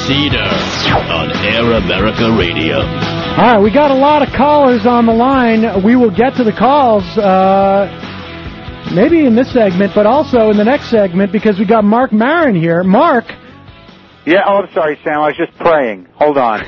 Cedar on Air America Radio. All right, we got a lot of callers on the line. We will get to the calls maybe in this segment, but also in the next segment because we got Mark Maron here. Mark. Yeah, I'm sorry, Sam. I was just praying. Hold on.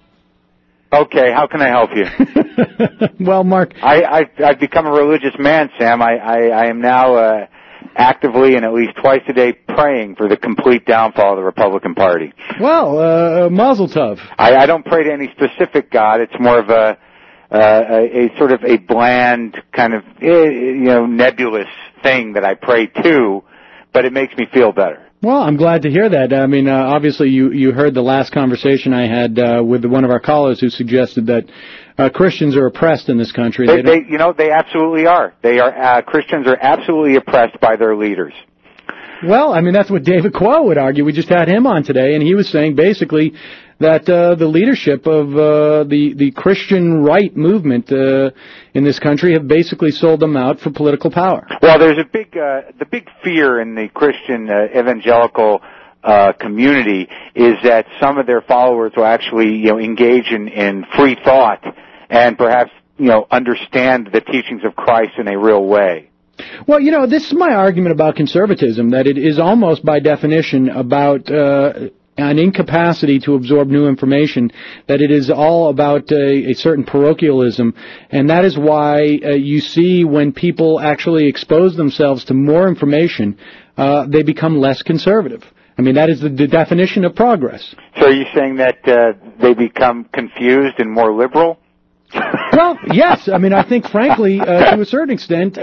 Okay, how can I help you? Well, Mark. I've become a religious man, Sam. I am now actively and at least twice a day praying for the complete downfall of the Republican Party. Well, mazel tov. I don't pray to any specific God. It's more of a sort of a bland kind of nebulous thing that I pray to, but it makes me feel better. Well, I'm glad to hear that. I mean, obviously you heard the last conversation I had with one of our callers who suggested that Christians are oppressed in this country. They absolutely are. They are Christians are absolutely oppressed by their leaders. Well, I mean, that's what David Quo would argue. We just had him on today, and he was saying basically that the leadership of the Christian right movement in this country have basically sold them out for political power. Well, there's the big fear in the Christian evangelical community is that some of their followers will actually engage in free thought and perhaps understand the teachings of Christ in a real way. Well, this is my argument about conservatism, that it is almost by definition about an incapacity to absorb new information, that it is all about a certain parochialism, and that is why you see when people actually expose themselves to more information, they become less conservative. I mean, that is the definition of progress. So are you saying that they become confused and more liberal? Well, yes. I mean, I think, frankly, to a certain extent,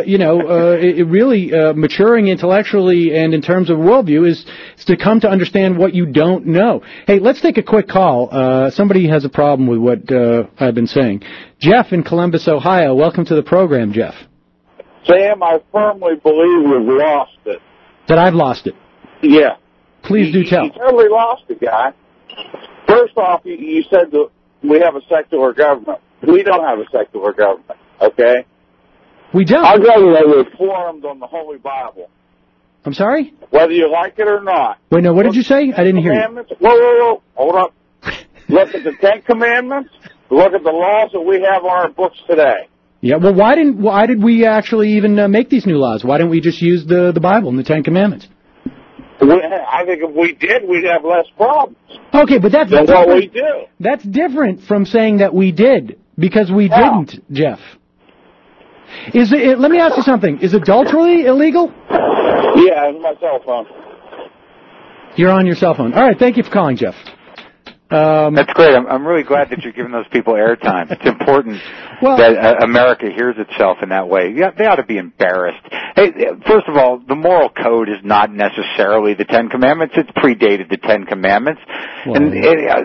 it really maturing intellectually and in terms of worldview is to come to understand what you don't know. Hey, let's take a quick call. Somebody has a problem with what I've been saying. Jeff in Columbus, Ohio. Welcome to the program, Jeff. Sam, I firmly believe we've lost it. That I've lost it? Yeah. Please do tell. You totally lost it, guy. First off, you said that we have a secular government. We don't have a secular government, okay? We don't. Our government is formed on the Holy Bible. I'm sorry? Whether you like it or not. Wait, no, what did you say? I didn't hear you. Whoa, hold up. Look at the Ten Commandments. Look at the laws that we have on our books today. Yeah, well, why did we actually even make these new laws? Why didn't we just use the Bible and the Ten Commandments? I think if we did, we'd have less problems. Okay, but that's what we do. That's different from saying that we did, because we didn't, Jeff. Let me ask you something. Is adultery illegal? Yeah, on my cell phone. You're on your cell phone. All right, thank you for calling, Jeff. That's great. I'm really glad that you're giving those people airtime. It's important that America hears itself in that way. Yeah, they ought to be embarrassed. Hey, first of all, the moral code is not necessarily the Ten Commandments. It's predated the Ten Commandments. Well, and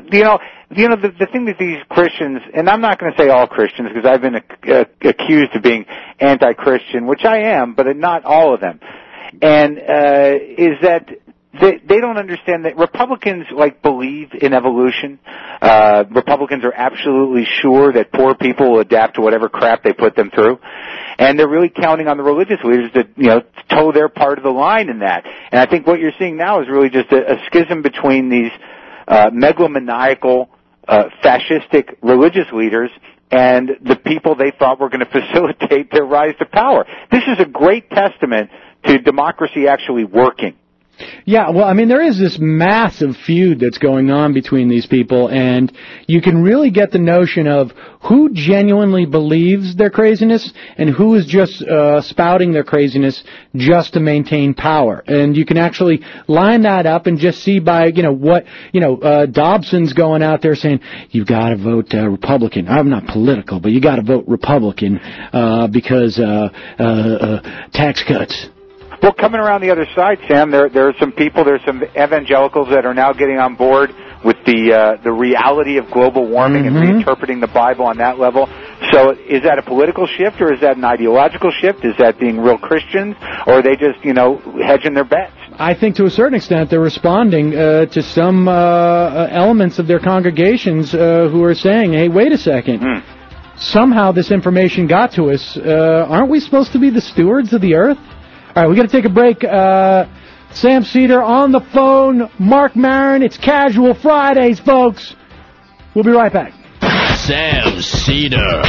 the thing that these Christians, and I'm not going to say all Christians because I've been accused of being anti-Christian, which I am, but not all of them. And is that they don't understand that Republicans believe in evolution. Republicans are absolutely sure that poor people will adapt to whatever crap they put them through. And they're really counting on the religious leaders to, toe their part of the line in that. And I think what you're seeing now is really just a schism between these megalomaniacal, fascistic religious leaders and the people they thought were going to facilitate their rise to power. This is a great testament to democracy actually working. Yeah, well, I mean, there is this massive feud that's going on between these people, and you can really get the notion of who genuinely believes their craziness and who is just spouting their craziness just to maintain power. And you can actually line that up and just see by, Dobson's going out there saying, you've got to vote Republican. I'm not political, but you got to vote Republican because tax cuts. Well, coming around the other side, Sam, there are some people, there's some evangelicals that are now getting on board with the reality of global warming and reinterpreting the Bible on that level. So is that a political shift or is that an ideological shift? Is that being real Christians or are they just, hedging their bets? I think to a certain extent they're responding to some elements of their congregations who are saying, hey, wait a second. Somehow this information got to us. Aren't we supposed to be the stewards of the earth? All right, we got to take a break. Sam Seder on the phone. Mark Maron. It's Casual Fridays, folks. We'll be right back. Sam Seder.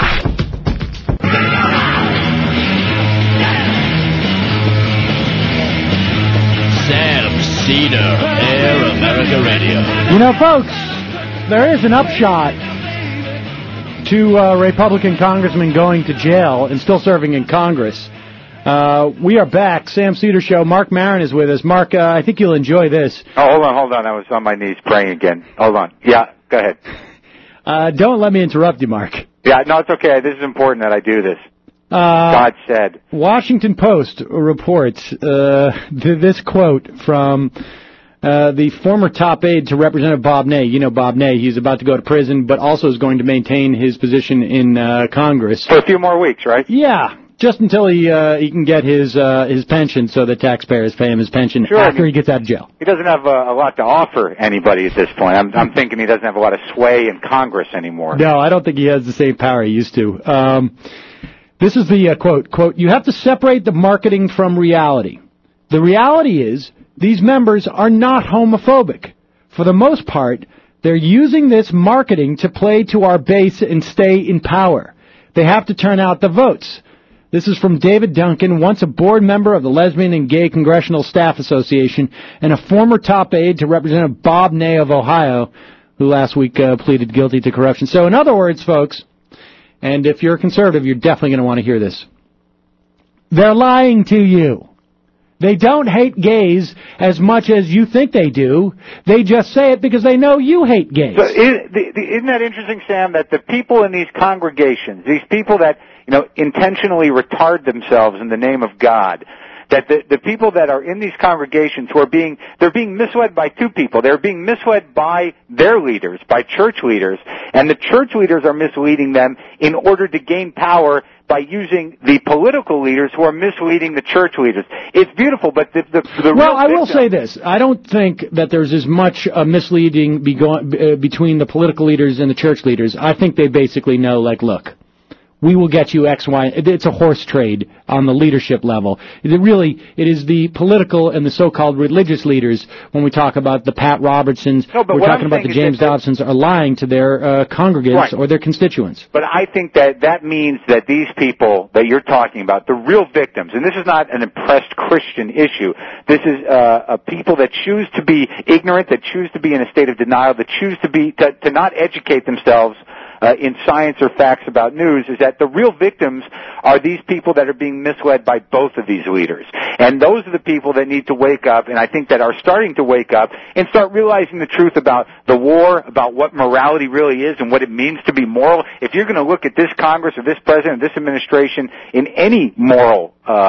Sam Seder, Air America Radio. You know, folks, there is an upshot to Republican congressmen going to jail and still serving in Congress. We are back. Sam Seder Show. Mark Maron is with us. Mark, I think you'll enjoy this. Oh, hold on. I was on my knees praying again. Hold on. Yeah, go ahead. Don't let me interrupt you, Mark. Yeah, no, it's okay. This is important that I do this. God said. Washington Post reports this quote from the former top aide to Representative Bob Ney. You know Bob Ney. He's about to go to prison, but also is going to maintain his position in Congress. For a few more weeks, right? Yeah. Just until he can get his pension, so the taxpayers pay him his pension after he gets out of jail. He doesn't have a lot to offer anybody at this point. I'm thinking he doesn't have a lot of sway in Congress anymore. No, I don't think he has the same power he used to. This is the quote, "You have to separate the marketing from reality. The reality is these members are not homophobic. For the most part, they're using this marketing to play to our base and stay in power. They have to turn out the votes." This is from David Duncan, once a board member of the Lesbian and Gay Congressional Staff Association and a former top aide to Representative Bob Ney of Ohio, who last week pleaded guilty to corruption. So in other words, folks, and if you're a conservative, you're definitely going to want to hear this. They're lying to you. They don't hate gays as much as you think they do. They just say it because they know you hate gays. So isn't that interesting, Sam, that the people in these congregations, these people that, intentionally retard themselves in the name of God, that the people that are in these congregations they're being misled by two people. They're being misled by their leaders, by church leaders, and the church leaders are misleading them in order to gain power by using the political leaders who are misleading the church leaders. It's beautiful, but Well, I will say this. I don't think that there's as much misleading between the political leaders and the church leaders. I think they basically know, look, we will get you X, Y. It's a horse trade on the leadership level. It is the political and the so-called religious leaders, when we talk about the Pat Robertsons, we're talking about the James Dobsons, are lying to their congregants or their constituents. But I think that means that these people that you're talking about, the real victims, and this is not an oppressed Christian issue, this is people that choose to be ignorant, that choose to be in a state of denial, that choose to not educate themselves in science or facts about news, is that the real victims are these people that are being misled by both of these leaders. And those are the people that need to wake up, and I think that are starting to wake up and start realizing the truth about the war, about what morality really is and what it means to be moral. If you're going to look at this Congress or this president or this administration in any moral,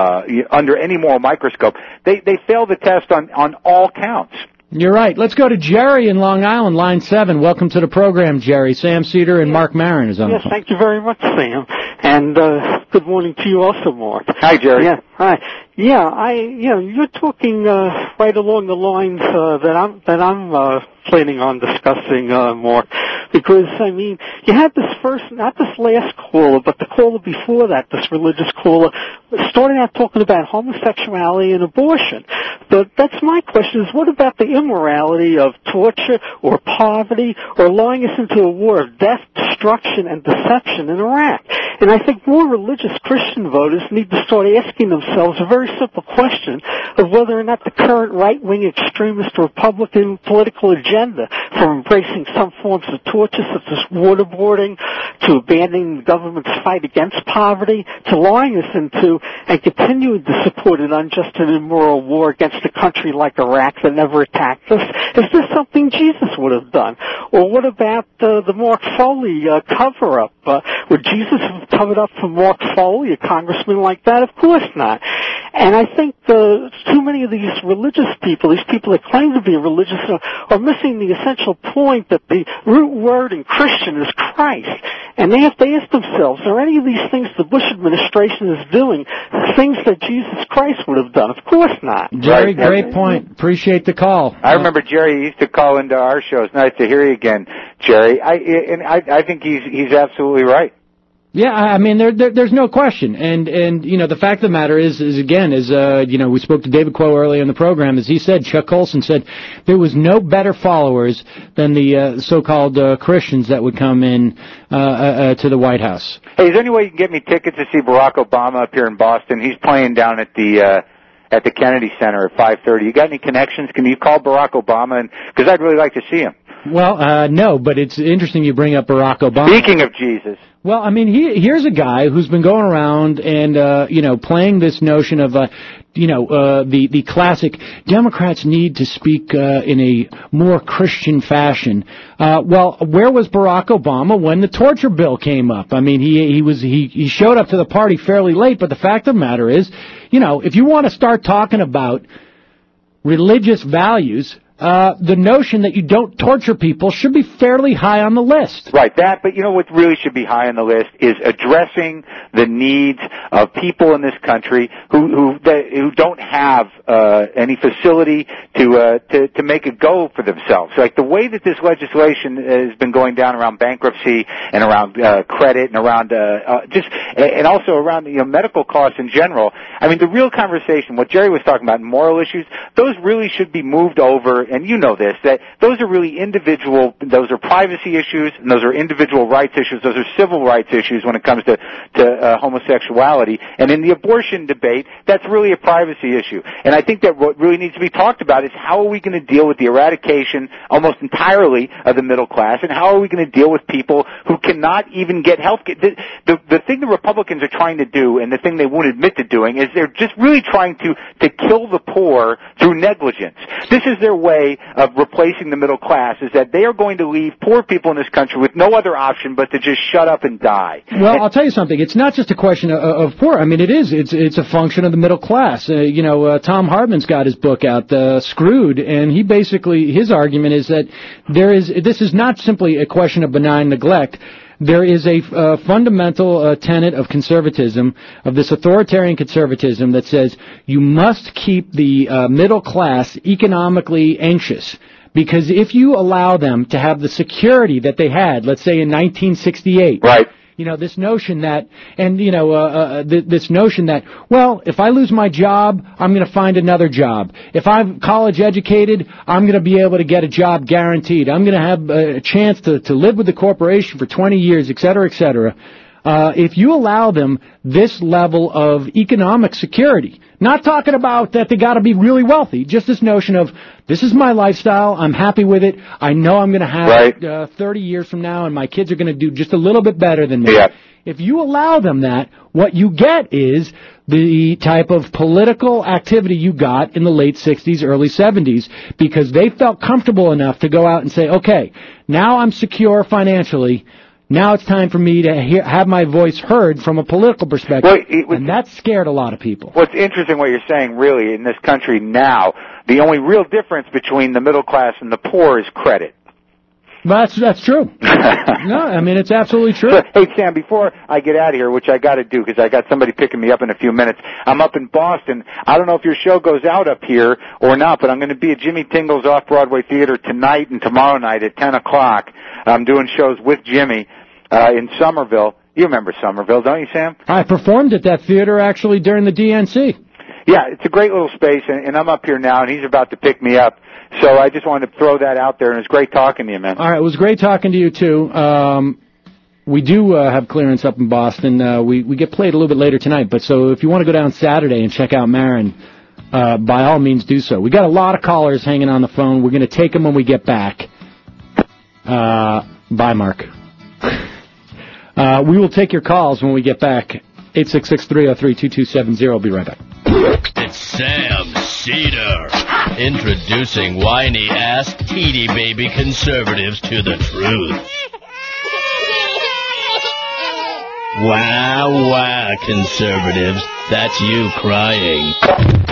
under any moral microscope, they fail the test on all counts. You're right. Let's go to Jerry in Long Island, line 7. Welcome to the program, Jerry. Sam Seder and Mark Maron is on the phone. Yes, thank you very much, Sam. And good morning to you also, Mark. Hi, Jerry. Yeah, hi. Yeah, you're talking right along the lines that I'm planning on discussing, Mark. Because, you had this not this last caller, but the caller before that, this religious caller, starting out talking about homosexuality and abortion. But that's my question, is what about the immorality of torture or poverty or luring us into a war of death, destruction, and deception in Iraq? And I think more religious Christian voters need to start asking themselves a very simple question of whether or not the current right-wing extremist Republican political agenda, from embracing some forms of torture such as waterboarding, to abandoning the government's fight against poverty, to lying us into and continuing to support an unjust and immoral war against a country like Iraq that never attacked us, is this something Jesus would have done? Or what about the Mark Foley cover-up? Would Jesus have covered up for Mark Foley, a congressman like that? Of course not. And I think too many of these religious people, these people that claim to be religious, are missing the essential point that the root word in Christian is Christ. And they have to ask themselves, are any of these things the Bush administration is doing things that Jesus Christ would have done? Of course not. Jerry, great point. Appreciate the call. I remember Jerry used to call into our shows. Nice to hear you again, Jerry. I think he's absolutely right. Yeah, I mean, there's no question. And you know, the fact of the matter is again, you know, we spoke to David Quo earlier in the program, as he said, Chuck Colson said, there was no better followers than the so-called Christians that would come in to the White House. Hey, is there any way you can get me tickets to see Barack Obama up here in Boston? He's playing down at the Kennedy Center at 5:30. You got any connections? Can you call Barack Obama? Because I'd really like to see him. Well, no, but it's interesting you bring up Barack Obama. Speaking of Jesus. Well, I mean, here's a guy who's been going around and, you know, playing this notion of, you know, the classic Democrats need to speak in a more Christian fashion. Well, where was Barack Obama when the torture bill came up? I mean, he showed up to the party fairly late, but the fact of the matter is, you know, if you want to start talking about religious values, the notion that you don't torture people should be fairly high on the list. Right, that, but you know what really should be high on the list is addressing the needs of people in this country who don't have any facility to make a go for themselves. Like the way that this legislation has been going down around bankruptcy and around credit and around and also around, you know, medical costs in general. I mean, the real conversation, what Jerry was talking about, moral issues, those really should be moved over. And you know this, that those are really individual, those are privacy issues, and those are individual rights issues, those are civil rights issues when it comes to homosexuality. And in the abortion debate, that's really a privacy issue. And I think that what really needs to be talked about is how are we going to deal with the eradication almost entirely of the middle class, and how are we going to deal with people who cannot even get health care. The thing the Republicans are trying to do, and the thing they won't admit to doing, is they're just really trying to kill the poor through negligence. This is their way of replacing the middle class, is that they are going to leave poor people in this country with no other option but to just shut up and die. Well, I'll tell you something. It's not just a question of poor. I mean, it's a function of the middle class. You know, Tom Hartman's got his book out, Screwed, and he basically, his argument is that this is not simply a question of benign neglect. There is a fundamental tenet of conservatism, of this authoritarian conservatism that says you must keep the middle class economically anxious. Because if you allow them to have the security that they had, let's say in 1968, right. You know, this notion that, and, you know, this notion that, well, if I lose my job, I'm going to find another job. If I'm college educated, I'm going to be able to get a job guaranteed. I'm going to have a chance to live with the corporation for 20 years, et cetera, et cetera. If you allow them this level of economic security, not talking about that they got to be really wealthy, just this notion of this is my lifestyle, I'm happy with it, I know I'm going to have it 30 years from now, and my kids are going to do just a little bit better than me. Yeah. If you allow them that, what you get is the type of political activity you got in the late 60s, early 70s, because they felt comfortable enough to go out and say, okay, now I'm secure financially, now it's time for me to have my voice heard from a political perspective, and that scared a lot of people. What's interesting what you're saying, really, in this country now, the only real difference between the middle class and the poor is credit. Well, that's true. No, I mean, it's absolutely true. So, hey, Sam, before I get out of here, which I got to do because I got somebody picking me up in a few minutes, I'm up in Boston. I don't know if your show goes out up here or not, but I'm going to be at Jimmy Tingle's Off-Broadway Theater tonight and tomorrow night at 10 o'clock. I'm doing shows with Jimmy in Somerville. You remember Somerville, don't you, Sam? I performed at that theater, actually, during the DNC. Yeah, it's a great little space, and I'm up here now, and he's about to pick me up. So I just wanted to throw that out there, and it's great talking to you, man. All right, it was great talking to you, too. We do have clearance up in Boston. We get played a little bit later tonight, but so if you want to go down Saturday and check out Marin, by all means do so. We got a lot of callers hanging on the phone. We're going to take them when we get back. Bye, Mark. We will take your calls when we get back. 866-303-2270. I'll be right back. It's Sam Cedar, introducing whiny-ass, teeny-baby conservatives to the truth. Wow, conservatives, that's you crying.